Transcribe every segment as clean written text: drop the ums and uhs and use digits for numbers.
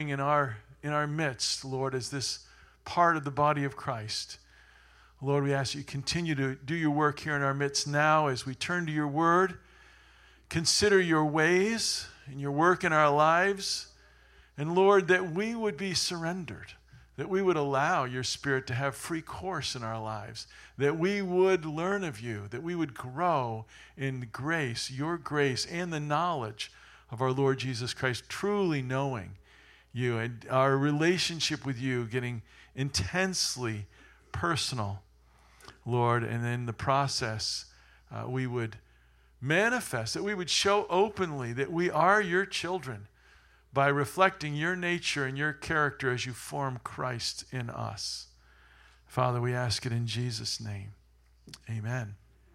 in our midst, Lord, as this part of the body of Christ. Lord, we ask you continue to do your work here in our midst now as we turn to your word, consider your ways and your work in our lives, and Lord, that we would be surrendered, that we would allow your Spirit to have free course in our lives, that we would learn of you, that we would grow in grace, your grace, and the knowledge of our Lord Jesus Christ, truly knowing you and our relationship with you getting intensely personal, Lord, and in the process we would manifest, that we would show openly that we are your children by reflecting your nature and your character as you form Christ in us. Father, we ask it in Jesus' name. Amen.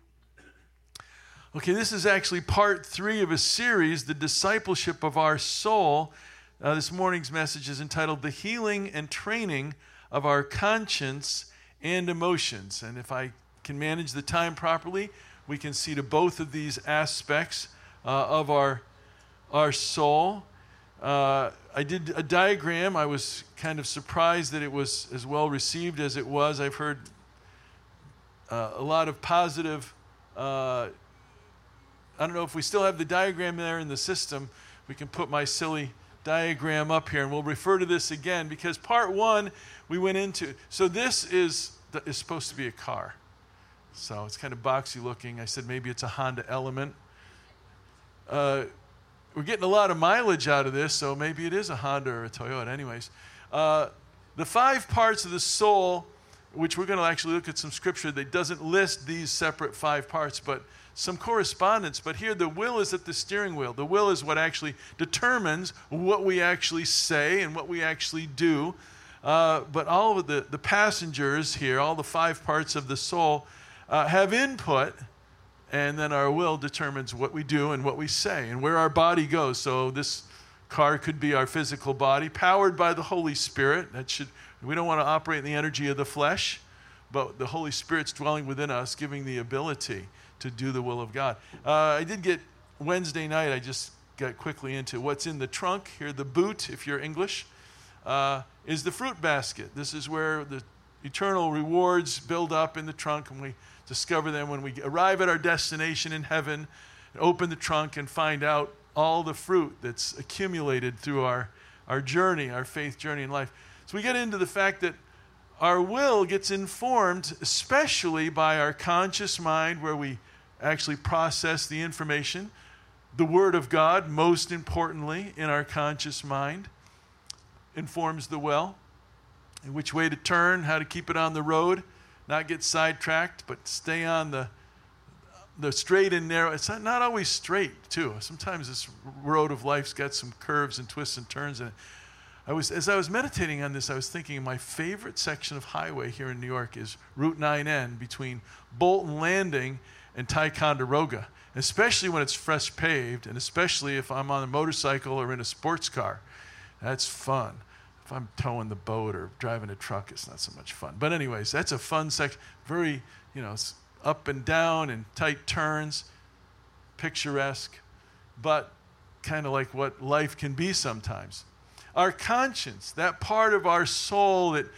Okay, this is actually part 3 of a series, The Discipleship of Our Soul. This morning's message is entitled The Healing and Training of Our Conscience and Emotions. And if I can manage the time properly, we can see to both of these aspects of our soul. I did a diagram. I was kind of surprised that it was as well received as it was. I've heard a lot of positive, I don't know if we still have the diagram there in the system. We can put my silly diagram up here, and we'll refer to this again because part 1 we went into. So this is supposed to be a car. So it's kind of boxy looking. I said maybe it's a Honda Element. We're getting a lot of mileage out of this, so maybe it is a Honda or a Toyota. Anyways, the 5 parts of the soul, which we're going to actually look at some scripture that doesn't list these separate 5 parts, but some correspondence. But here the will is at the steering wheel. The will is what actually determines what we actually say and what we actually do. But all of the passengers here, all the 5 parts of the soul, have input, and then our will determines what we do and what we say and where our body goes. So this car could be our physical body, powered by the Holy Spirit. We don't want to operate in the energy of the flesh, but the Holy Spirit's dwelling within us, giving the ability to do the will of God. I did get Wednesday night, I just got quickly into what's in the trunk. Here, the boot, if you're English, is the fruit basket. This is where the eternal rewards build up in the trunk, and we discover them when we arrive at our destination in heaven, and open the trunk and find out all the fruit that's accumulated through our journey, our faith journey in life. So we get into the fact that our will gets informed especially by our conscious mind, where we actually process the information. The Word of God, most importantly, in our conscious mind, informs the will, in which way to turn, how to keep it on the road, not get sidetracked, but stay on the straight and narrow. It's not always straight, too. Sometimes this road of life's got some curves and twists and turns in it. As I was meditating on this, I was thinking my favorite section of highway here in New York is Route 9N between Bolton Landing and Ticonderoga, especially when it's fresh paved, and especially if I'm on a motorcycle or in a sports car. That's fun. If I'm towing the boat or driving a truck, it's not so much fun. But anyways, that's a fun section. Very, up and down and tight turns, picturesque, but kind of like what life can be sometimes. Our conscience, that part of our soul that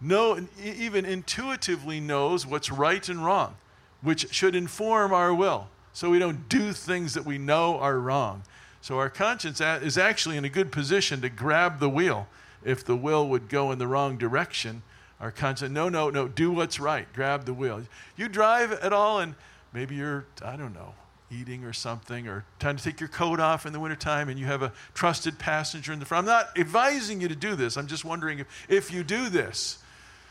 even intuitively knows what's right and wrong, which should inform our will, so we don't do things that we know are wrong. So our conscience is actually in a good position to grab the wheel. If the will would go in the wrong direction, our conscience, no, do what's right, grab the wheel. You drive at all, and maybe you're, eating or something, or trying to take your coat off in the wintertime, and you have a trusted passenger in the front. I'm not advising you to do this. I'm just wondering if you do this,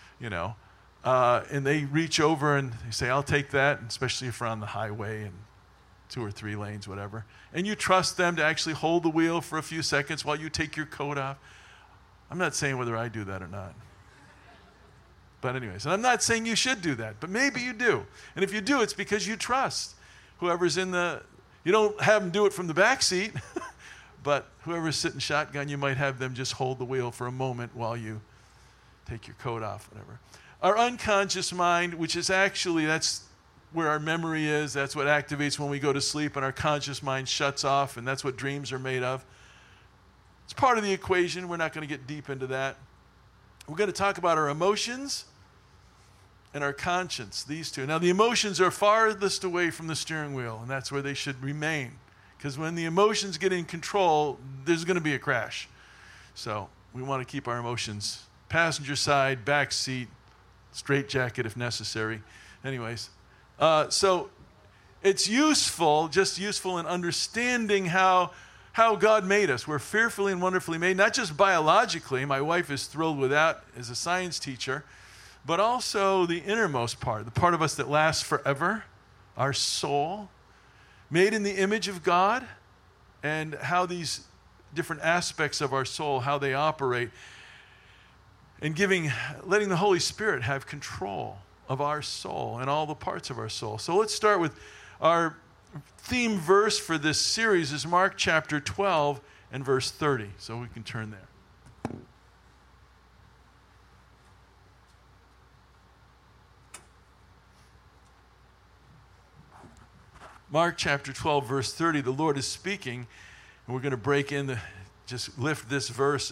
and they reach over and they say, I'll take that, and especially if we're on the highway and 2 or 3 lanes, whatever, and you trust them to actually hold the wheel for a few seconds while you take your coat off. I'm not saying whether I do that or not. But anyways, and I'm not saying you should do that, but maybe you do. And if you do, it's because you trust whoever's you don't have them do it from the back seat, but whoever's sitting shotgun, you might have them just hold the wheel for a moment while you take your coat off, whatever. Our unconscious mind, which is actually, that's where our memory is, that's what activates when we go to sleep, and our conscious mind shuts off, and that's what dreams are made of. It's part of the equation. We're not going to get deep into that. We're going to talk about our emotions and our conscience, these two. Now, the emotions are farthest away from the steering wheel, and that's where they should remain. Because when the emotions get in control, there's going to be a crash. So we want to keep our emotions passenger side, back seat, straight jacket if necessary. Anyways, so it's useful, just useful in understanding how God made us. We're fearfully and wonderfully made, not just biologically. My wife is thrilled with that as a science teacher, but also the innermost part, the part of us that lasts forever, our soul, made in the image of God, and how these different aspects of our soul, how they operate, and letting the Holy Spirit have control of our soul and all the parts of our soul. So let's start with our theme verse for this series is Mark chapter 12 and verse 30. So we can turn there. Mark chapter 12, verse 30, the Lord is speaking, and we're going to just lift this verse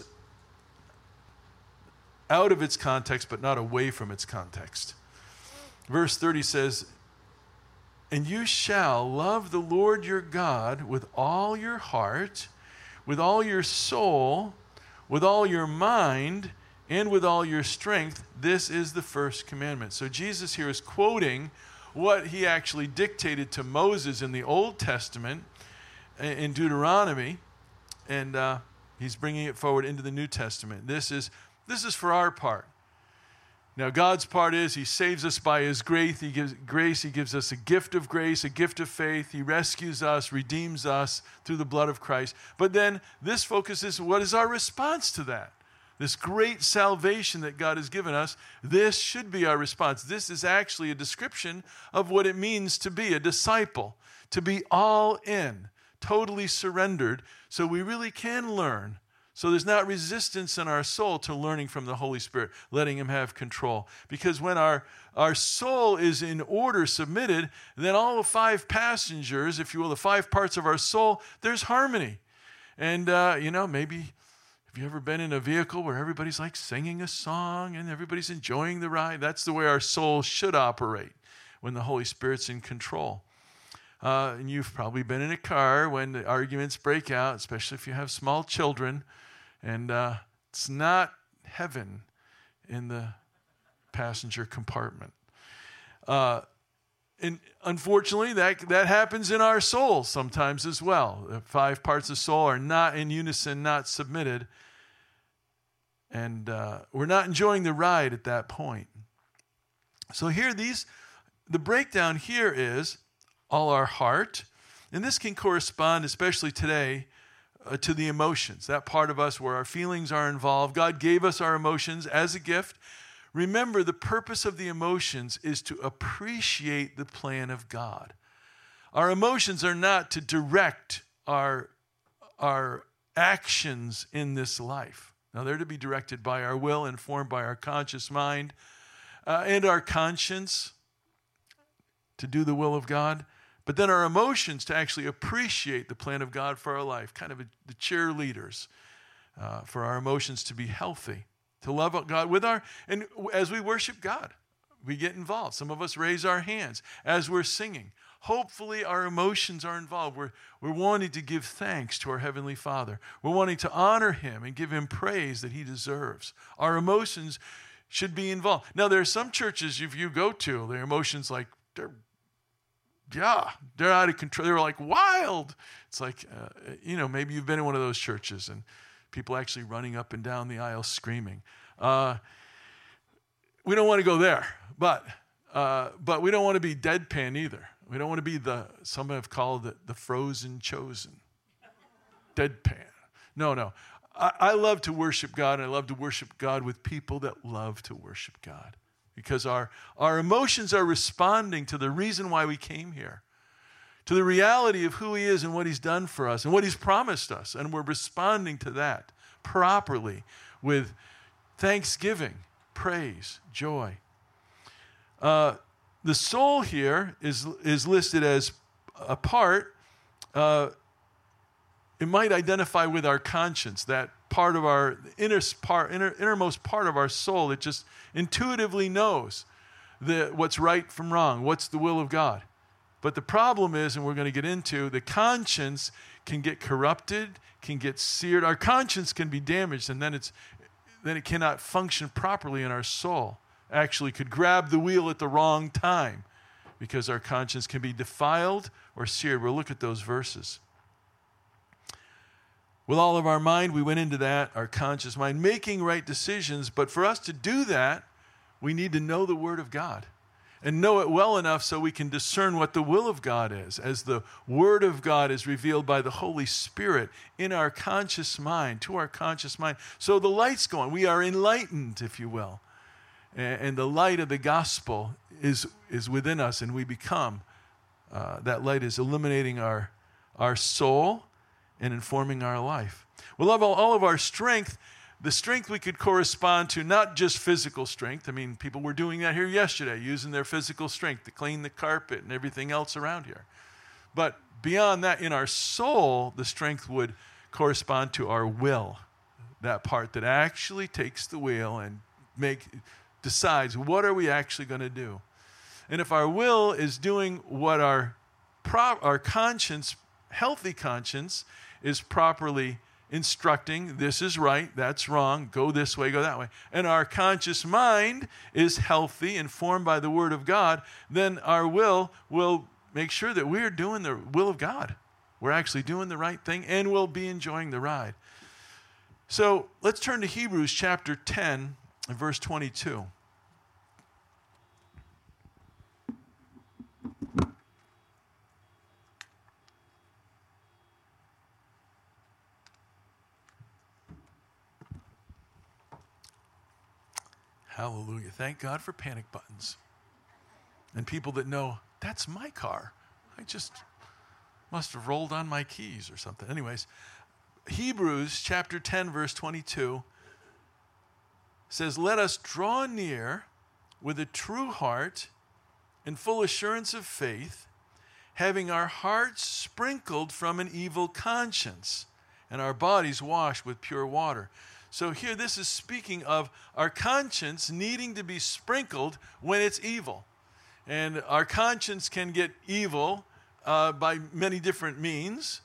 out of its context, but not away from its context. Verse 30 says, "And you shall love the Lord your God with all your heart, with all your soul, with all your mind, and with all your strength. This is the first commandment." So Jesus here is quoting what he actually dictated to Moses in the Old Testament, in Deuteronomy, and he's bringing it forward into the New Testament. This is for our part. Now, God's part is he saves us by his grace. He gives us a gift of grace, a gift of faith. He rescues us, redeems us through the blood of Christ. But then this focuses, what is our response to that? This great salvation that God has given us, this should be our response. This is actually a description of what it means to be a disciple, to be all in, totally surrendered, so we really can learn. So there's not resistance in our soul to learning from the Holy Spirit, letting him have control. Because when our soul is in order, submitted, then all the five passengers, if you will, the five parts of our soul, there's harmony. And, maybe have you ever been in a vehicle where everybody's like singing a song and everybody's enjoying the ride? That's the way our soul should operate when the Holy Spirit's in control. And you've probably been in a car when the arguments break out, especially if you have small children. And it's not heaven in the passenger compartment. And unfortunately, that happens in our soul sometimes as well. The five parts of soul are not in unison, not submitted. And we're not enjoying the ride at that point. So here, the breakdown here is all our heart. And this can correspond, especially today, to the emotions, that part of us where our feelings are involved. God gave us our emotions as a gift. Remember, the purpose of the emotions is to appreciate the plan of God. Our emotions are not to direct our actions in this life. Now, they're to be directed by our will, informed by our conscious mind, and our conscience to do the will of God. But then our emotions to actually appreciate the plan of God for our life, kind of the cheerleaders for our emotions to be healthy, to love God and as we worship God, we get involved. Some of us raise our hands as we're singing. Hopefully our emotions are involved. We're wanting to give thanks to our Heavenly Father. We're wanting to honor him and give him praise that he deserves. Our emotions should be involved. Now, there are some churches if you go to, their emotions they're out of control. They're like wild. It's like, maybe you've been in one of those churches and people actually running up and down the aisle screaming. We don't want to go there, but we don't want to be deadpan either. We don't want to be some have called it the frozen chosen. Deadpan. No. I love to worship God, and I love to worship God with people that love to worship God. Because our emotions are responding to the reason why we came here, to the reality of who he is and what he's done for us and what he's promised us. And we're responding to that properly with thanksgiving, praise, joy. The soul here is listed as a part. it might identify with our conscience, that part of our innermost part of our soul that just intuitively knows what's right from wrong, what's the will of God. But the problem is, and we're going to get into, the conscience can get corrupted, can get seared. Our conscience can be damaged, and then it cannot function properly in our soul. Actually could grab the wheel at the wrong time because our conscience can be defiled or seared. We'll look at those verses. With all of our mind, we went into that, our conscious mind, making right decisions. But for us to do that, we need to know the Word of God and know it well enough so we can discern what the will of God is, as the Word of God is revealed by the Holy Spirit in our conscious mind, to our conscious mind. So the light's going. We are enlightened, if you will. And the light of the gospel is within us, and we become, that light is illuminating our soul and informing our life. We'll have all of our strength. The strength we could correspond to, not just physical strength. I mean, people were doing that here yesterday, using their physical strength to clean the carpet and everything else around here. But beyond that, in our soul, the strength would correspond to our will, that part that actually takes the wheel and decides what are we actually going to do. And if our will is doing what our conscience, healthy conscience, is properly instructing, this is right, that's wrong, go this way, go that way, and our conscious mind is healthy, informed by the Word of God, then our will make sure that we're doing the will of God. We're actually doing the right thing, and we'll be enjoying the ride. So let's turn to Hebrews chapter 10 and verse 22. Hallelujah. Thank God for panic buttons. And people that know, that's my car. I just must have rolled on my keys or something. Anyways, Hebrews chapter 10, verse 22 says, let us draw near with a true heart and full assurance of faith, having our hearts sprinkled from an evil conscience and our bodies washed with pure water. So here this is speaking of our conscience needing to be sprinkled when it's evil. And our conscience can get evil by many different means.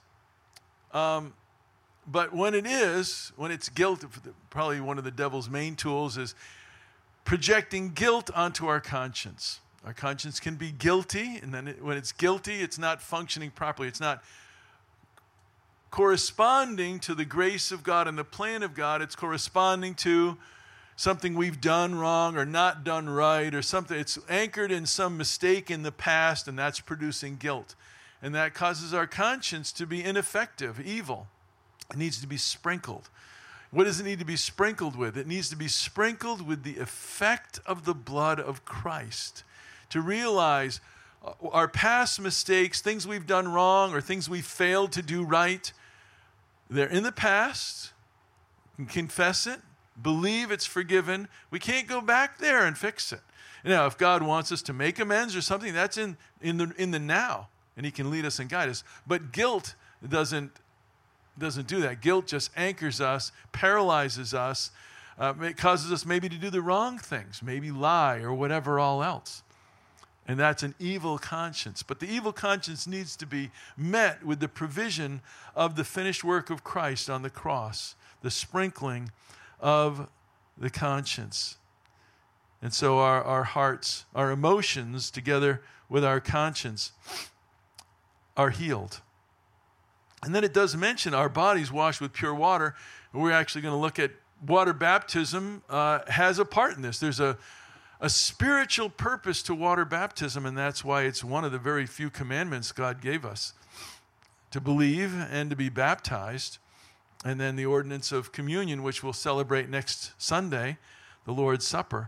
But when it's guilt, probably one of the devil's main tools is projecting guilt onto our conscience. Our conscience can be guilty, and then when it's guilty, it's not functioning properly. It's not corresponding to the grace of God and the plan of God. It's corresponding to something we've done wrong or not done right or something. It's anchored in some mistake in the past, and that's producing guilt. And that causes our conscience to be ineffective, evil. It needs to be sprinkled. What does it need to be sprinkled with? It needs to be sprinkled with the effect of the blood of Christ. To realize our past mistakes, things we've done wrong or things we've failed to do right, they're in the past. We can confess it, believe it's forgiven. We can't go back there and fix it. Now, if God wants us to make amends or something, that's in the now, and He can lead us and guide us. But guilt doesn't do that. Guilt just anchors us, paralyzes us, it causes us maybe to do the wrong things, maybe lie or whatever all else. And that's an evil conscience. But the evil conscience needs to be met with the provision of the finished work of Christ on the cross, the sprinkling of the conscience. And so our hearts, our emotions, together with our conscience, are healed. And then it does mention our bodies washed with pure water. We're actually going to look at water baptism has a part in this. There's a spiritual purpose to water baptism, and that's why it's one of the very few commandments God gave us, to believe and to be baptized. And then the ordinance of communion, which we'll celebrate next Sunday, the Lord's Supper.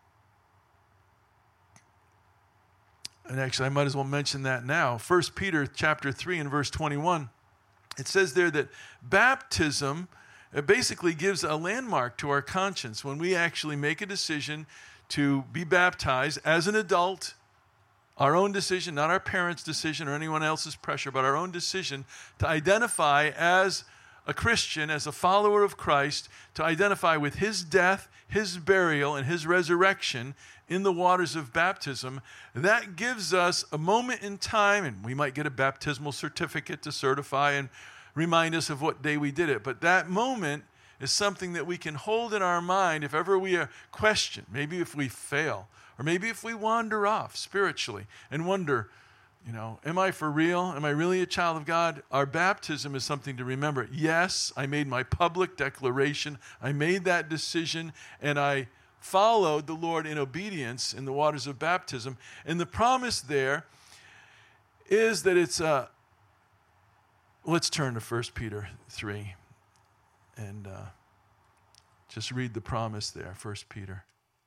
And actually, I might as well mention that now. 1 Peter chapter 3 and verse 21, it says there that baptism basically gives a landmark to our conscience. When we actually make a decision to be baptized as an adult Our own decision, not our parents' decision or anyone else's pressure, but our own decision to identify as a Christian, as a follower of Christ, to identify with his death, his burial, and his resurrection in the waters of baptism. That gives us a moment in time, and we might get a baptismal certificate to certify and remind us of what day we did it. But that moment is something that we can hold in our mind if ever we question, maybe if we fail, or maybe if we wander off spiritually and wonder, am I for real? Am I really a child of God? Our baptism is something to remember. Yes, I made my public declaration. I made that decision, and I followed the Lord in obedience in the waters of baptism. And the promise there is that it's let's turn to 1 Peter 3 and just read the promise there, 1 Peter.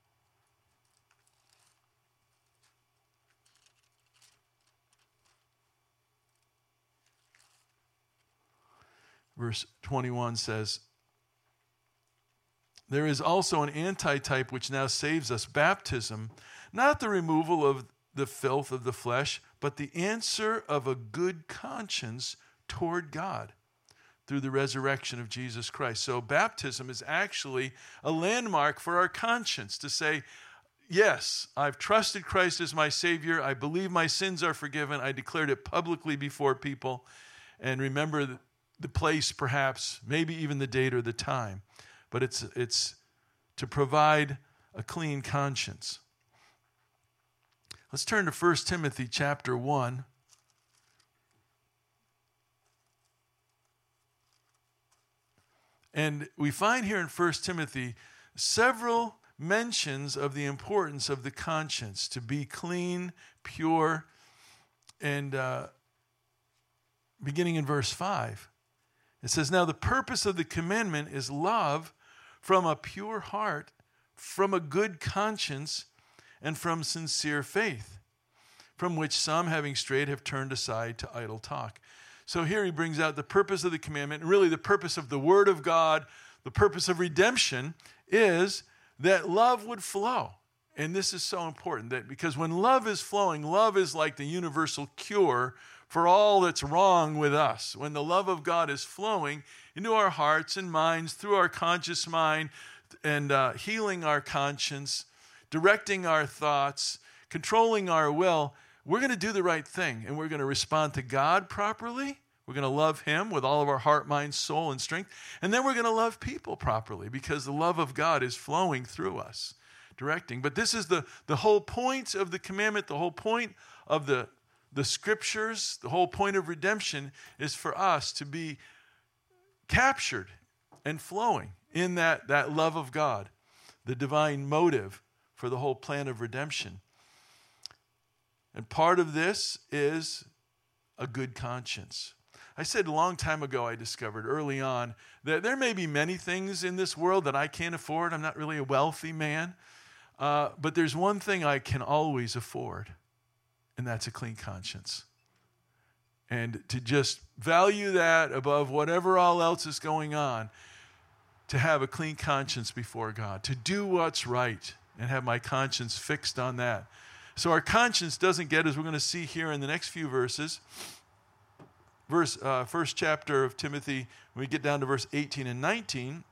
Verse 21 says, there is also an antitype which now saves us, baptism, not the removal of the filth of the flesh, but the answer of a good conscience toward God through the resurrection of Jesus Christ. So baptism is actually a landmark for our conscience to say, yes, I've trusted Christ as my Savior. I believe my sins are forgiven. I declared it publicly before people. And remember the place, perhaps, maybe even the date or the time. But it's to provide a clean conscience. Let's turn to 1 Timothy chapter 1. And we find here in 1 Timothy several mentions of the importance of the conscience to be clean, pure, and beginning in verse 5. It says, now the purpose of the commandment is love from a pure heart, from a good conscience, and from sincere faith, from which some, having strayed, have turned aside to idle talk. So here he brings out the purpose of the commandment, and really the purpose of the Word of God, the purpose of redemption is that love would flow. And this is so important, that because when love is flowing, love is like the universal cure for all that's wrong with us. When the love of God is flowing into our hearts and minds, through our conscious mind, and healing our conscience, directing our thoughts, controlling our will, we're going to do the right thing, and we're going to respond to God properly. We're going to love Him with all of our heart, mind, soul, and strength. And then we're going to love people properly because the love of God is flowing through us, directing. But this is the whole point of the commandment, the whole point of the Scriptures, the whole point of redemption is for us to be captured and flowing in that love of God, the divine motive for the whole plan of redemption. And part of this is a good conscience. I said a long time ago, I discovered early on that there may be many things in this world that I can't afford. I'm not really a wealthy man. But there's one thing I can always afford, and that's a clean conscience. And to just value that above whatever all else is going on, to have a clean conscience before God, to do what's right and have my conscience fixed on that. So our conscience doesn't get, as we're going to see here in the next few verses, first chapter of Timothy, when we get down to verse 18 and 19,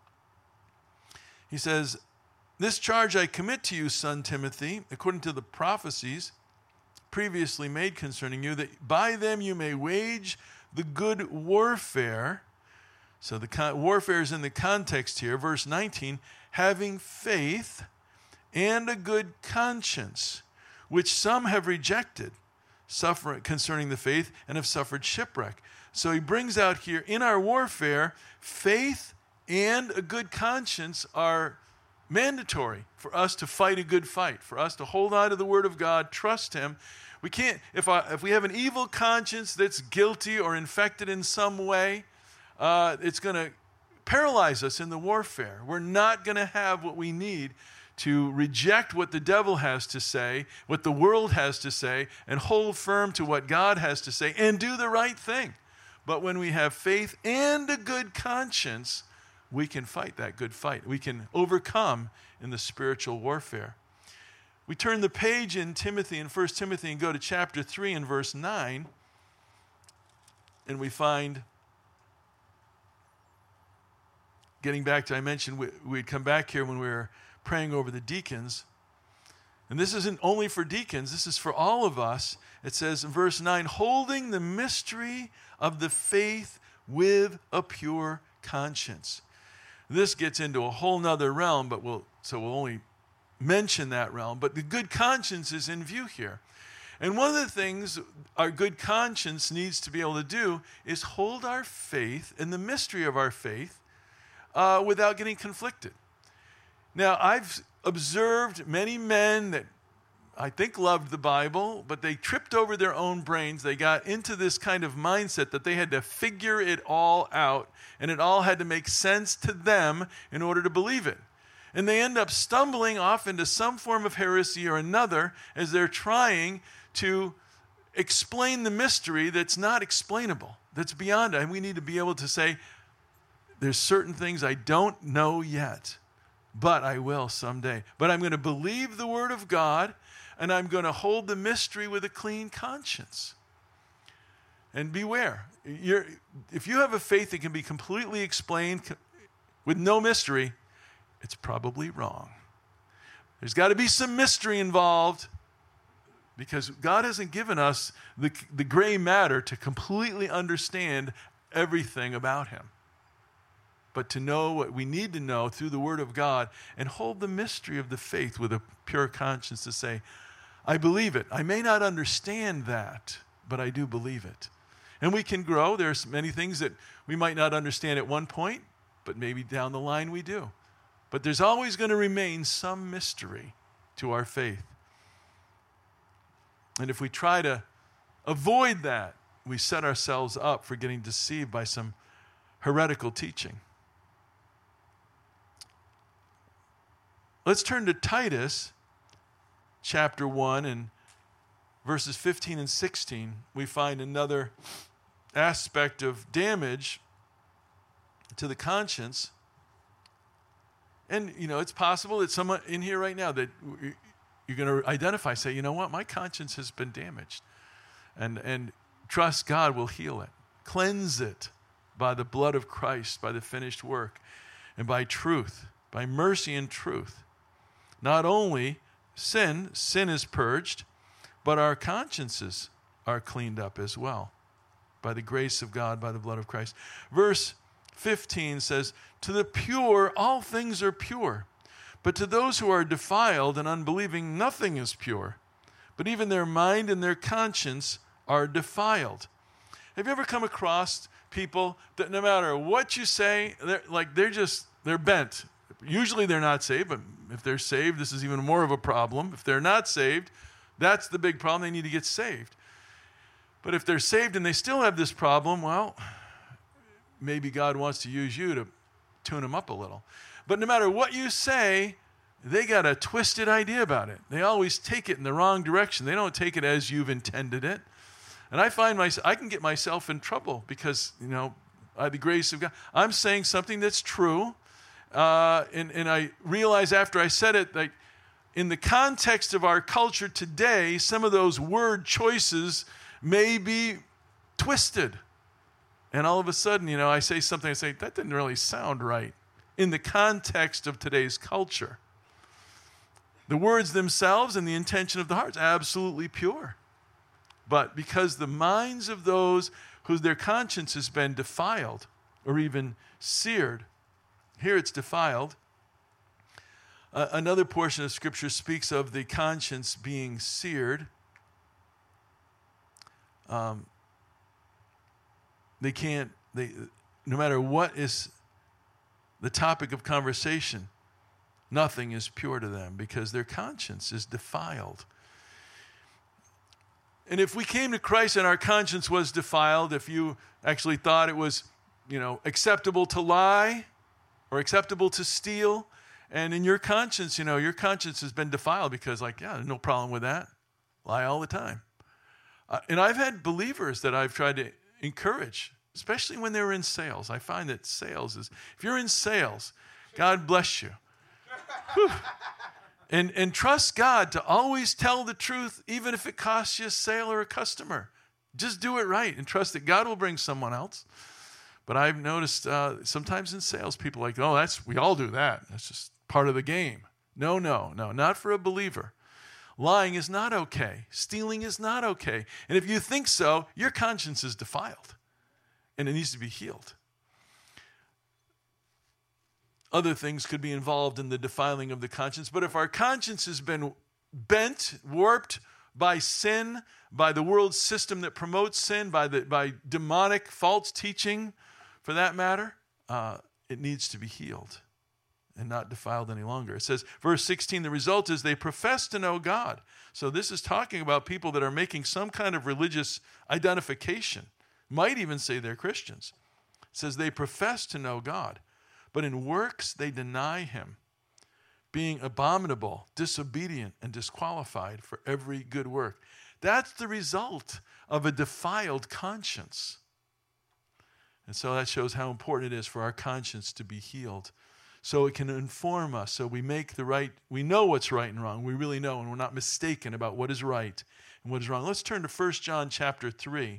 he says, this charge I commit to you, son Timothy, according to the prophecies previously made concerning you, that by them you may wage the good warfare. So the warfare is in the context here. Verse 19, having faith and a good conscience, which some have rejected, suffering concerning the faith, and have suffered shipwreck. So he brings out here, in our warfare, faith and a good conscience are mandatory for us to fight a good fight, for us to hold on to the Word of God, trust Him. We can't, if we have an evil conscience that's guilty or infected in some way, it's going to paralyze us in the warfare. We're not going to have what we need to reject what the devil has to say, what the world has to say, and hold firm to what God has to say and do the right thing. But when we have faith and a good conscience, we can fight that good fight. We can overcome in the spiritual warfare. We turn the page in Timothy, in 1 Timothy, and go to chapter 3 and verse 9, and we find, getting back to, I mentioned we'd come back here when we were praying over the deacons, and this isn't only for deacons, this is for all of us. It says in verse 9, holding the mystery of the faith with a pure conscience. This gets into a whole nother realm, but we'll only mention that realm. But the good conscience is in view here. And one of the things our good conscience needs to be able to do is hold our faith and the mystery of our faith without getting conflicted. Now, I've observed many men that I think loved the Bible, but they tripped over their own brains. They got into this kind of mindset that they had to figure it all out, and it all had to make sense to them in order to believe it. And they end up stumbling off into some form of heresy or another as they're trying to explain the mystery that's not explainable, that's beyond it. And we need to be able to say, there's certain things I don't know yet, but I will someday. But I'm going to believe the Word of God, and I'm going to hold the mystery with a clean conscience. And beware. If you have a faith that can be completely explained with no mystery, it's probably wrong. There's got to be some mystery involved, because God hasn't given us the gray matter to completely understand everything about Him, but to know what we need to know through the Word of God and hold the mystery of the faith with a pure conscience to say, I believe it. I may not understand that, but I do believe it. And we can grow. There's many things that we might not understand at one point, but maybe down the line we do. But there's always going to remain some mystery to our faith. And if we try to avoid that, we set ourselves up for getting deceived by some heretical teaching. Let's turn to Titus chapter 1 and verses 15 and 16. We find another aspect of damage to the conscience. And, it's possible that someone in here right now that you're going to identify, say, you know what, my conscience has been damaged. And trust God will heal it. Cleanse it by the blood of Christ, by the finished work, and by truth, by mercy and truth. Not only sin is purged, but our consciences are cleaned up as well by the grace of God, by the blood of Christ. Verse 15 says, to the pure, all things are pure. But to those who are defiled and unbelieving, nothing is pure. But even their mind and their conscience are defiled. Have you ever come across people that no matter what you say, they're bent? Usually they're not saved, but if they're saved, this is even more of a problem. If they're not saved, that's the big problem. They need to get saved. But if they're saved and they still have this problem, well, maybe God wants to use you to tune them up a little. But no matter what you say, they got a twisted idea about it. They always take it in the wrong direction. They don't take it as you've intended it. And I find I can get myself in trouble because, by the grace of God, I'm saying something that's true. And I realize after I said it, that in the context of our culture today, some of those word choices may be twisted. And all of a sudden, I say something, I say, that didn't really sound right in the context of today's culture. The words themselves and the intention of the heart is absolutely pure. But because the minds of those whose their conscience has been defiled or even seared, here it's defiled. Another portion of Scripture speaks of the conscience being seared. No matter what is the topic of conversation, nothing is pure to them because their conscience is defiled. And if we came to Christ and our conscience was defiled, if you actually thought it was, acceptable to lie or acceptable to steal, and in your conscience, your conscience has been defiled because no problem with that. Lie all the time. And I've had believers that I've tried to encourage, especially when they're in sales. I find that sales is, if you're in sales, God bless you. Whew. And trust God to always tell the truth, even if it costs you a sale or a customer. Just do it right and trust that God will bring someone else. But I've noticed sometimes in sales, people are like, oh, we all do that. That's just part of the game. No, not for a believer. Lying is not okay. Stealing is not okay. And if you think so, your conscience is defiled, and it needs to be healed. Other things could be involved in the defiling of the conscience, but if our conscience has been bent, warped by sin, by the world system that promotes sin, by demonic false teaching, for that matter, it needs to be healed and not defiled any longer. It says, verse 16, the result is they profess to know God. So this is talking about people that are making some kind of religious identification. Might even say they're Christians. It says they profess to know God, but in works they deny him, being abominable, disobedient, and disqualified for every good work. That's the result of a defiled conscience. And so that shows how important it is for our conscience to be healed, so it can inform us, so we know what's right and wrong. We really know, and we're not mistaken about what is right and what is wrong. Let's turn to 1 John chapter 3.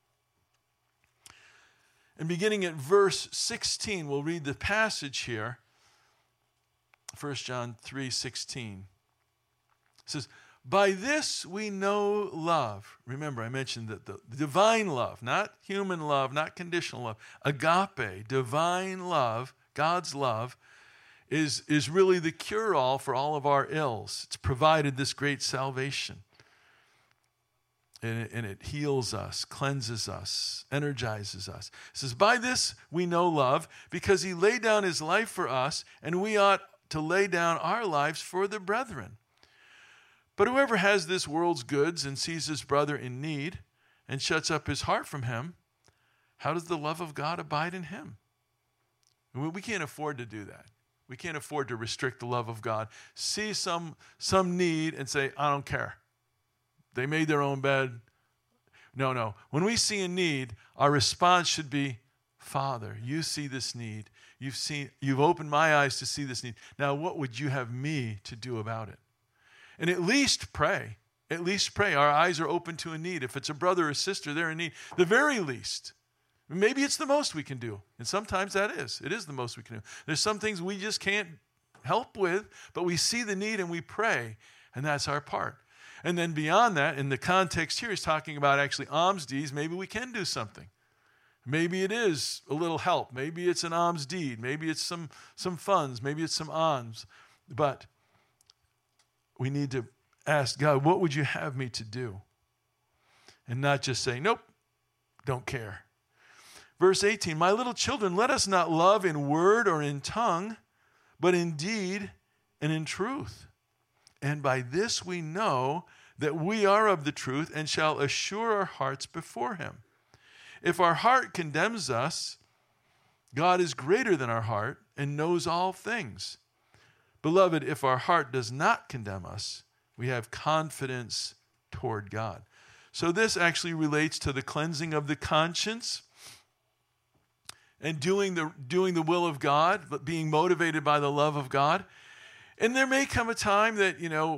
And beginning at verse 16, we'll read the passage here. 1 John 3:16. It says, by this we know love. Remember, I mentioned that the divine love, not human love, not conditional love, agape, divine love, God's love, is really the cure-all for all of our ills. It's provided this great salvation. And it heals us, cleanses us, energizes us. It says, by this we know love, because he laid down his life for us, and we ought to lay down our lives for the brethren. But whoever has this world's goods and sees his brother in need and shuts up his heart from him, how does the love of God abide in him? We can't afford to do that. We can't afford to restrict the love of God. See some need and say, I don't care. They made their own bed. No. When we see a need, our response should be, Father, you see this need. You've opened my eyes to see this need. Now, what would you have me to do about it? And at least pray. At least pray. Our eyes are open to a need. If it's a brother or sister, they're in need. The very least. Maybe it's the most we can do. And sometimes that is. It is the most we can do. There's some things we just can't help with, but we see the need and we pray. And that's our part. And then beyond that, in the context here, he's talking about actually alms deeds. Maybe we can do something. Maybe it is a little help. Maybe it's an alms deed. Maybe it's some funds. Maybe it's some alms. But we need to ask God, what would you have me to do? And not just say, nope, don't care. Verse 18, my little children, let us not love in word or in tongue, but in deed and in truth. And by this we know that we are of the truth and shall assure our hearts before him. If our heart condemns us, God is greater than our heart and knows all things. Beloved, if our heart does not condemn us, we have confidence toward God. So this actually relates to the cleansing of the conscience and doing the will of God, but being motivated by the love of God. And there may come a time that,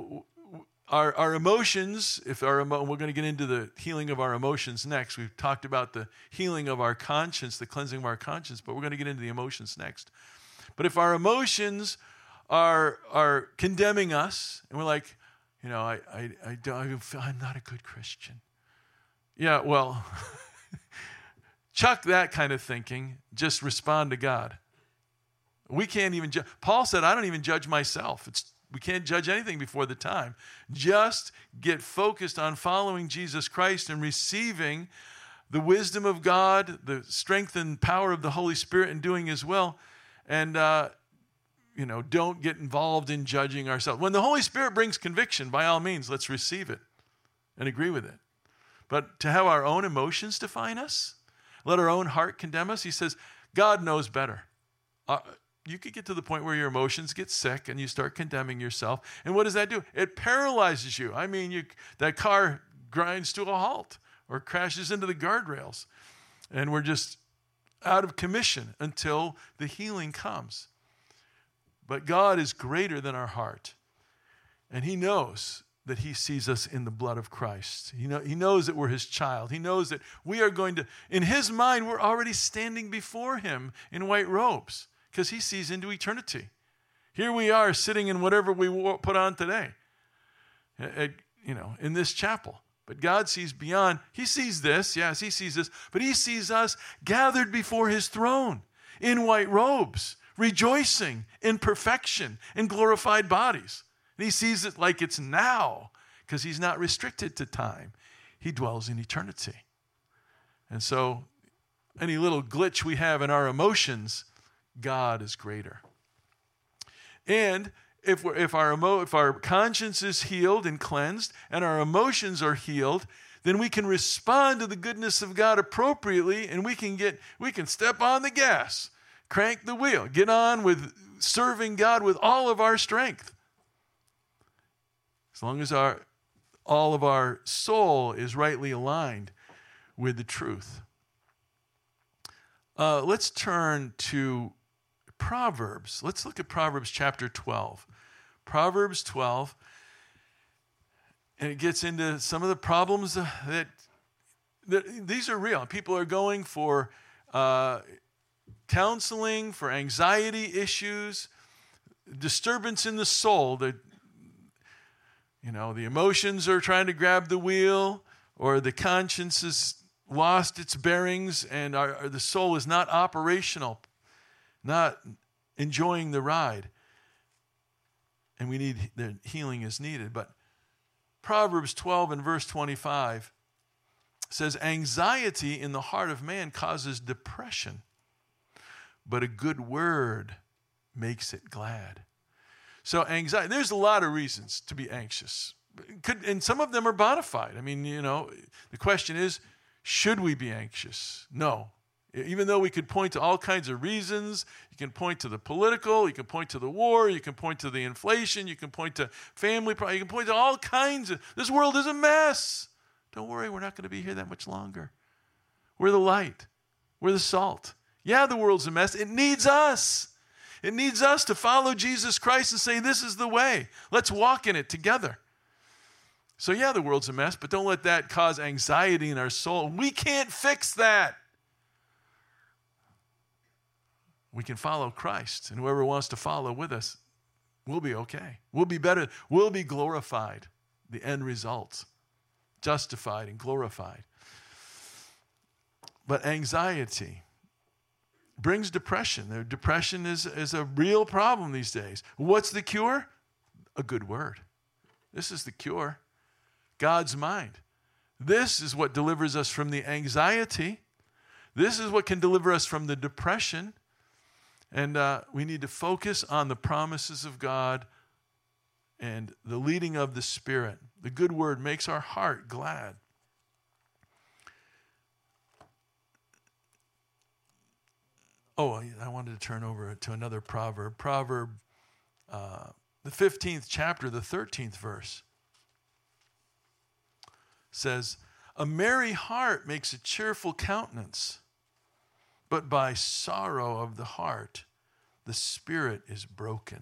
our emotions, we're going to get into the healing of our emotions next. We've talked about the healing of our conscience, the cleansing of our conscience, but we're going to get into the emotions next. But if our emotions are condemning us, and we're like, I'm not a good Christian. Yeah, well, chuck that kind of thinking. Just respond to God. We can't even judge. Paul said, I don't even judge myself. We can't judge anything before the time. Just get focused on following Jesus Christ and receiving the wisdom of God, the strength and power of the Holy Spirit, and doing his will. And, don't get involved in judging ourselves. When the Holy Spirit brings conviction, by all means, let's receive it and agree with it. But to have our own emotions define us, let our own heart condemn us, he says, God knows better. You could get to the point where your emotions get sick and you start condemning yourself. And what does that do? It paralyzes you. I mean, that car grinds to a halt or crashes into the guardrails. And we're just out of commission until the healing comes. But God is greater than our heart. And he knows that he sees us in the blood of Christ. He knows that we're his child. He knows that we are going to, in his mind, we're already standing before him in white robes because he sees into eternity. Here we are sitting in whatever we put on today, in this chapel. But God sees beyond. He sees this, yes, he sees this, but he sees us gathered before his throne in white robes, rejoicing in perfection, in glorified bodies. And he sees it like it's now because he's not restricted to time. He dwells in eternity. And so any little glitch we have in our emotions, God is greater. And if our conscience is healed and cleansed and our emotions are healed, then we can respond to the goodness of God appropriately, and we can step on the gas, crank the wheel, get on with serving God with all of our strength. As long as all of our soul is rightly aligned with the truth. Let's turn to Proverbs. Let's look at Proverbs chapter 12. Proverbs 12, and it gets into some of the problems that these are real. People are going for counseling, for anxiety issues, disturbance in the soul. The emotions are trying to grab the wheel, or the conscience has lost its bearings, and the soul is not operational, not enjoying the ride. And the healing is needed. But Proverbs 12 and verse 25 says, anxiety in the heart of man causes depression, but a good word makes it glad. So anxiety, there's a lot of reasons to be anxious. And some of them are bona fide. I mean, the question is, should we be anxious? No. Even though we could point to all kinds of reasons, you can point to the political, you can point to the war, you can point to the inflation, you can point to family problems, you can point to all kinds of, this world is a mess. Don't worry, we're not going to be here that much longer. We're the light. We're the salt. Yeah, the world's a mess. It needs us. It needs us to follow Jesus Christ and say, this is the way. Let's walk in it together. So yeah, the world's a mess, but don't let that cause anxiety in our soul. We can't fix that. We can follow Christ, and whoever wants to follow with us, we'll be okay. We'll be better. We'll be glorified. The end result, justified and glorified. But anxiety brings depression. Depression is a real problem these days. What's the cure? A good word. This is the cure. God's mind. This is what delivers us from the anxiety. This is what can deliver us from the depression. And we need to focus on the promises of God and the leading of the Spirit. The good word makes our heart glad. Oh, I wanted to turn over to another proverb. Proverb, the 15th chapter, the 13th verse says, a merry heart makes a cheerful countenance, but by sorrow of the heart, the spirit is broken.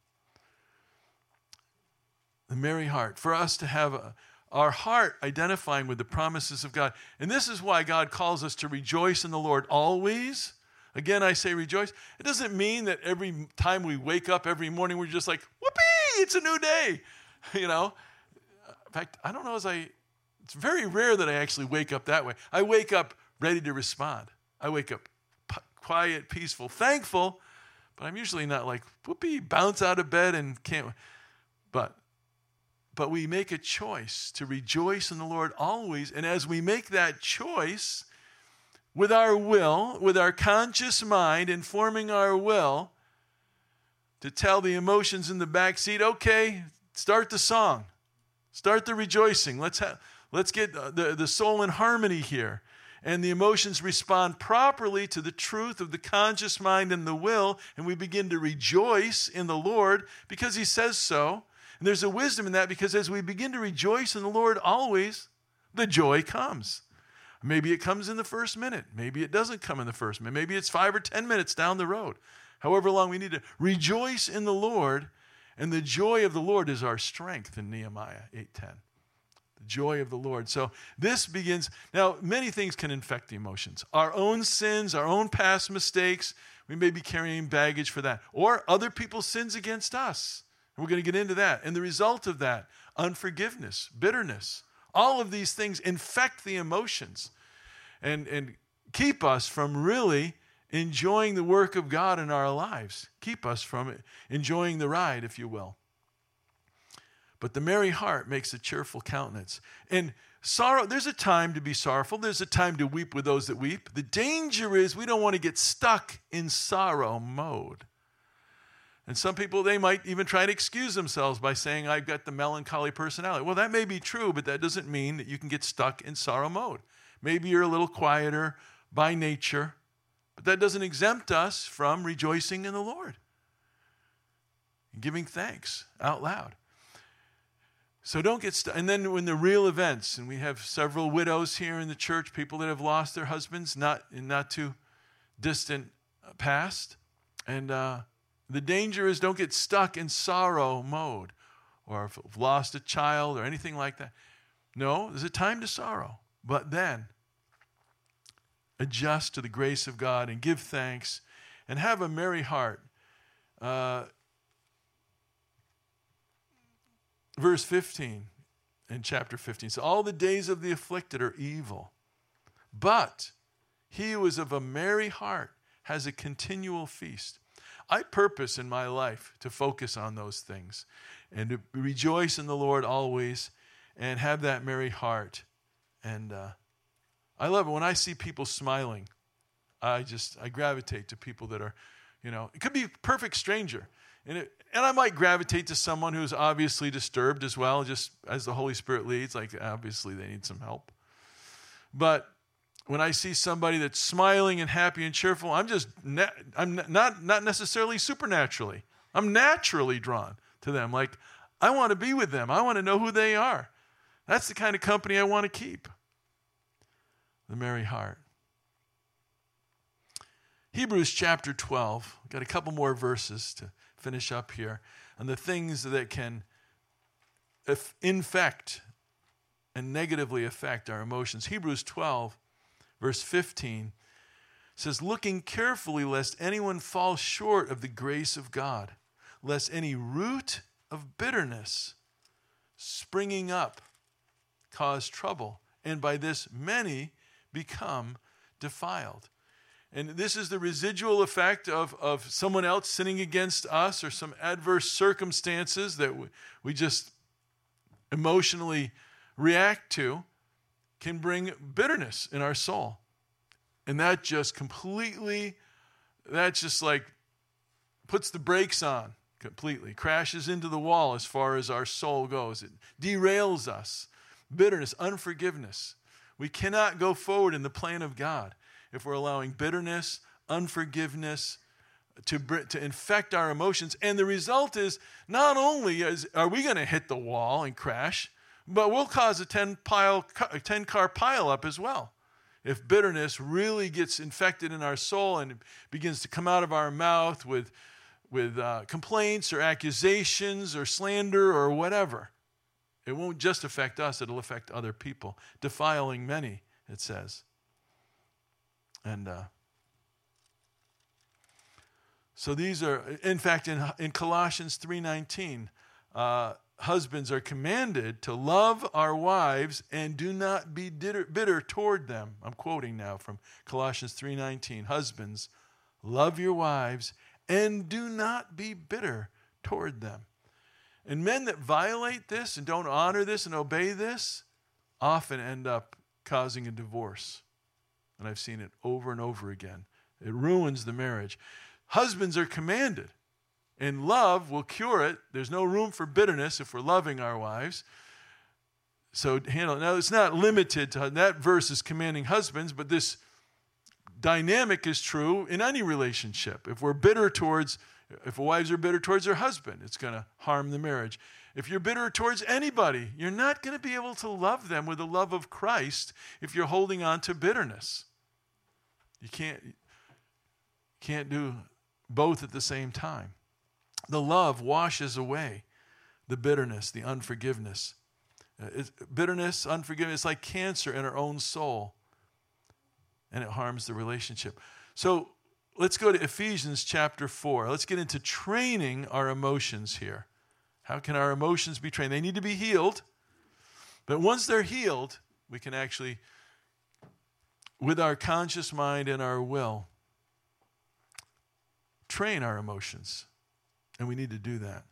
The merry heart. For us to have our heart identifying with the promises of God. And this is why God calls us to rejoice in the Lord always. Again, I say rejoice. It doesn't mean that every time we wake up every morning, we're just like, whoopee, it's a new day. In fact, I don't know it's very rare that I actually wake up that way. I wake up ready to respond. I wake up quiet, peaceful, thankful, but I'm usually not like, whoopee, bounce out of bed and can't. But we make a choice to rejoice in the Lord always. And as we make that choice, with our will, with our conscious mind informing our will, to tell the emotions in the back seat, okay, start the song. Start the rejoicing. Let's get the soul in harmony here. And the emotions respond properly to the truth of the conscious mind and the will, and we begin to rejoice in the Lord because he says so. And there's a wisdom in that, because as we begin to rejoice in the Lord always, the joy comes. Maybe it comes in the first minute. Maybe it doesn't come in the first minute. Maybe it's 5 or 10 minutes down the road. However long we need to rejoice in the Lord. And the joy of the Lord is our strength in Nehemiah 8:10. The joy of the Lord. So this begins. Now, many things can infect the emotions. Our own sins, our own past mistakes. We may be carrying baggage for that. Or other people's sins against us. We're going to get into that. And the result of that, unforgiveness, bitterness. All of these things infect the emotions and keep us from really enjoying the work of God in our lives. Keep us from enjoying the ride, if you will. But the merry heart makes a cheerful countenance. And sorrow, there's a time to be sorrowful. There's a time to weep with those that weep. The danger is we don't want to get stuck in sorrow mode. And some people, they might even try to excuse themselves by saying, I've got the melancholy personality. Well, that may be true, but that doesn't mean that you can get stuck in sorrow mode. Maybe you're a little quieter by nature, but that doesn't exempt us from rejoicing in the Lord and giving thanks out loud. So don't get stuck. And then when the real events, and we have several widows here in the church, people that have lost their husbands in not too distant past. And the danger is don't get stuck in sorrow mode or if you've lost a child or anything like that. No, there's a time to sorrow. But then adjust to the grace of God and give thanks and have a merry heart. Verse 15 in chapter 15. So all the days of the afflicted are evil, but he who is of a merry heart has a continual feast. I purpose in my life to focus on those things and to rejoice in the Lord always and have that merry heart. And I love it when I see people smiling. I gravitate to people that are, it could be a perfect stranger. And I might gravitate to someone who's obviously disturbed as well, just as the Holy Spirit leads. Like, obviously, they need some help. But when I see somebody that's smiling and happy and cheerful, I'm not necessarily supernaturally. I'm naturally drawn to them. Like, I want to be with them. I want to know who they are. That's the kind of company I want to keep. The merry heart. Hebrews chapter 12. We've got a couple more verses to finish up here on the things that can infect and negatively affect our emotions. Hebrews 12, verse 15 says, looking carefully lest anyone fall short of the grace of God, lest any root of bitterness springing up cause trouble, and by this many become defiled. And this is the residual effect of someone else sinning against us or some adverse circumstances that we just emotionally react to can bring bitterness in our soul. And that just like puts the brakes on completely, crashes into the wall as far as our soul goes. It derails us. Bitterness, unforgiveness. We cannot go forward in the plan of God if we're allowing bitterness, unforgiveness to infect our emotions. And the result is not only are we going to hit the wall and crash, but we'll cause a 10-car pileup as well. If bitterness really gets infected in our soul and it begins to come out of our mouth with complaints or accusations or slander or whatever, it won't just affect us, it'll affect other people. Defiling many, it says. And so these are, in fact, in Colossians 3:19, husbands are commanded to love our wives and do not be bitter toward them. I'm quoting now from Colossians 3:19. Husbands, love your wives and do not be bitter toward them. And men that violate this and don't honor this and obey this often end up causing a divorce. And I've seen it over and over again. It ruins the marriage. Husbands are commanded, and love will cure it. There's no room for bitterness if we're loving our wives. So handle it. Now, it's not limited to that verse is commanding husbands, but this dynamic is true in any relationship. If wives are bitter towards their husband, it's going to harm the marriage. If you're bitter towards anybody, you're not going to be able to love them with the love of Christ if you're holding on to bitterness. You can't do both at the same time. The love washes away the bitterness, the unforgiveness. Bitterness, unforgiveness, is like cancer in our own soul, and it harms the relationship. So let's go to Ephesians chapter 4. Let's get into training our emotions here. How can our emotions be trained? They need to be healed, but once they're healed, we can actually, with our conscious mind and our will, train our emotions, and we need to do that.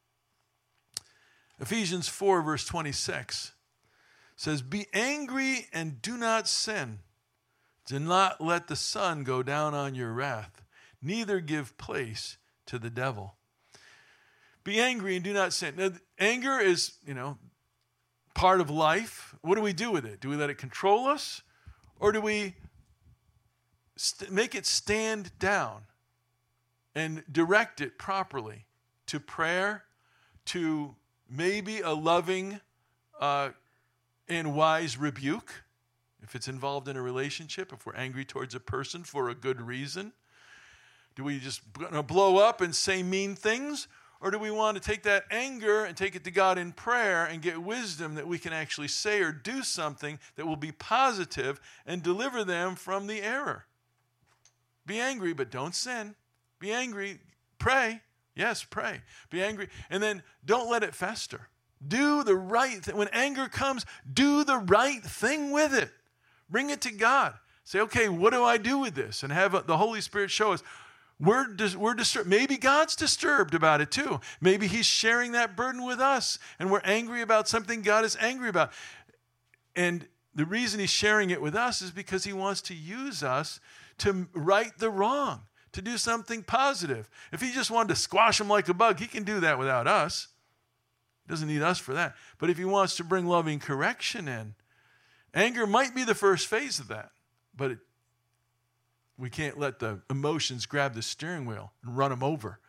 Ephesians 4, verse 26 says, "Be angry and do not sin. Do not let the sun go down on your wrath, neither give place to the devil." Be angry and do not sin. Now, anger is, part of life. What do we do with it? Do we let it control us? Or do we make it stand down and direct it properly to prayer, to maybe a loving and wise rebuke, if it's involved in a relationship, if we're angry towards a person for a good reason? Do we just blow up and say mean things? Or do we want to take that anger and take it to God in prayer and get wisdom that we can actually say or do something that will be positive and deliver them from the error? Be angry, but don't sin. Be angry, pray. Yes, pray. Be angry. And then don't let it fester. Do the right thing. When anger comes, do the right thing with it. Bring it to God. Say, okay, what do I do with this? And have the Holy Spirit show us. We're disturbed. Maybe God's disturbed about it too. Maybe he's sharing that burden with us, and we're angry about something God is angry about. And the reason he's sharing it with us is because he wants to use us to right the wrong, to do something positive. If he just wanted to squash him like a bug, he can do that without us. He doesn't need us for that. But if he wants to bring loving correction in, anger might be the first phase of that, but we can't let the emotions grab the steering wheel and run them over.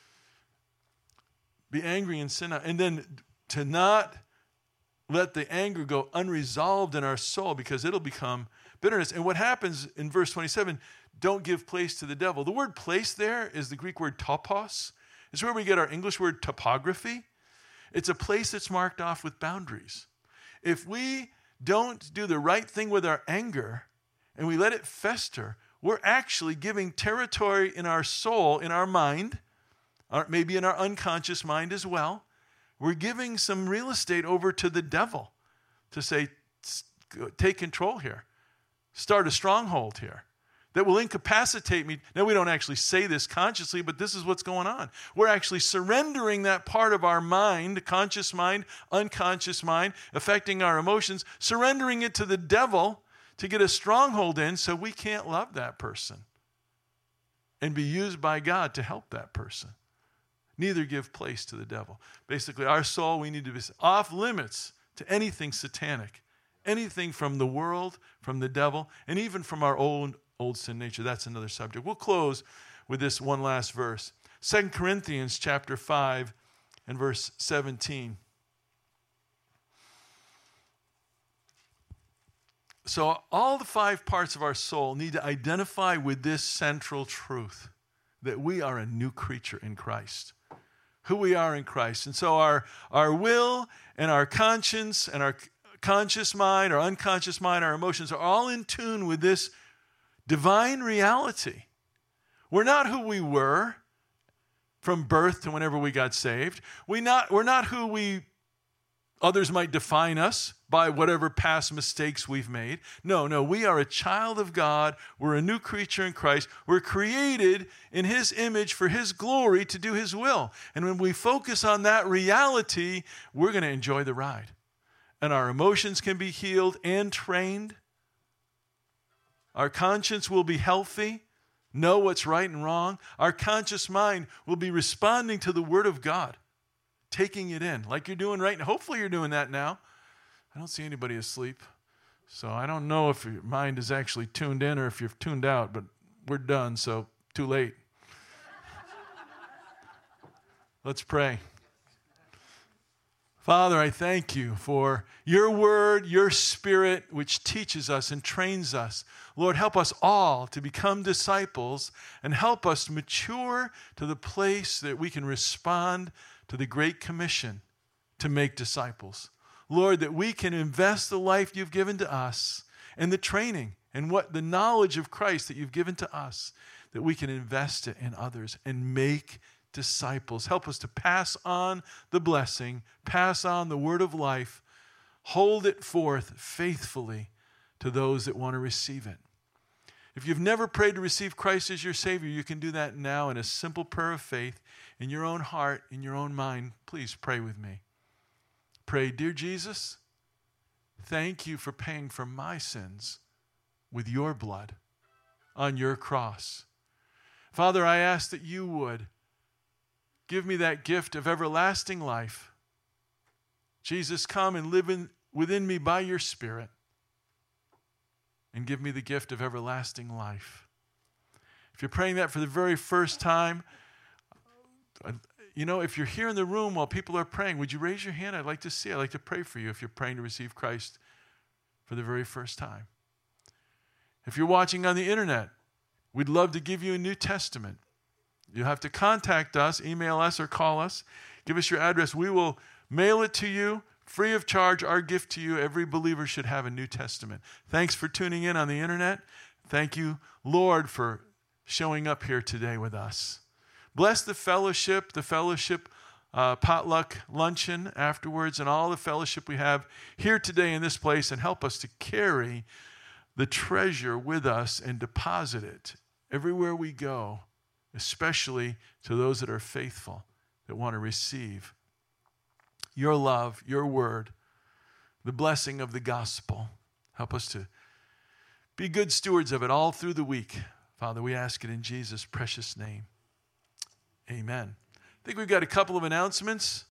Be angry and sin not. And then to not let the anger go unresolved in our soul, because it'll become bitterness. And what happens in verse 27, don't give place to the devil. The word place there is the Greek word topos. It's where we get our English word topography. It's a place that's marked off with boundaries. If we don't do the right thing with our anger and we let it fester, we're actually giving territory in our soul, in our mind, or maybe in our unconscious mind as well. We're giving some real estate over to the devil to say, take control here. Start a stronghold here that will incapacitate me. Now, we don't actually say this consciously, but this is what's going on. We're actually surrendering that part of our mind, conscious mind, unconscious mind, affecting our emotions, surrendering it to the devil to get a stronghold in so we can't love that person and be used by God to help that person. Neither give place to the devil. Basically, our soul, we need to be off limits to anything satanic, anything from the world, from the devil, and even from our old sin nature. That's another subject. We'll close with this one last verse. 2 Corinthians chapter 5 and verse 17. So all the 5 parts of our soul need to identify with this central truth, that we are a new creature in Christ, who we are in Christ. And so our will and our conscience and our conscious mind, our unconscious mind, our emotions are all in tune with this divine reality. We're not who we were from birth to whenever we got saved. We're not who others might define us by whatever past mistakes we've made. No, we are a child of God. We're a new creature in Christ. We're created in his image for his glory to do his will. And when we focus on that reality, we're going to enjoy the ride. And our emotions can be healed and trained. Our conscience will be healthy, know what's right and wrong. Our conscious mind will be responding to the Word of God, taking it in like you're doing right now. Hopefully you're doing that now. I don't see anybody asleep, so I don't know if your mind is actually tuned in or if you've tuned out, but we're done, so too late. Let's pray. Father, I thank you for your word, your spirit, which teaches us and trains us. Lord, help us all to become disciples and help us mature to the place that we can respond to the Great Commission to make disciples. Lord, that we can invest the life you've given to us and the training and what the knowledge of Christ that you've given to us, that we can invest it in others and make disciples. Help us to pass on the blessing, pass on the word of life, hold it forth faithfully to those that want to receive it. If you've never prayed to receive Christ as your Savior, you can do that now in a simple prayer of faith in your own heart, in your own mind. Please pray with me. Pray, dear Jesus, thank you for paying for my sins with your blood on your cross. Father, I ask that you would give me that gift of everlasting life. Jesus, come and live within me by your Spirit and give me the gift of everlasting life. If you're praying that for the very first time, if you're here in the room while people are praying, would you raise your hand? I'd like to see. I'd like to pray for you if you're praying to receive Christ for the very first time. If you're watching on the internet, we'd love to give you a New Testament. You have to contact us, email us, or call us. Give us your address. We will mail it to you free of charge, our gift to you. Every believer should have a New Testament. Thanks for tuning in on the internet. Thank you, Lord, for showing up here today with us. Bless the fellowship potluck luncheon afterwards, and all the fellowship we have here today in this place, and help us to carry the treasure with us and deposit it everywhere we go, especially to those that are faithful, that want to receive your love, your word, the blessing of the gospel. Help us to be good stewards of it all through the week. Father, we ask it in Jesus' precious name. Amen. I think we've got a couple of announcements.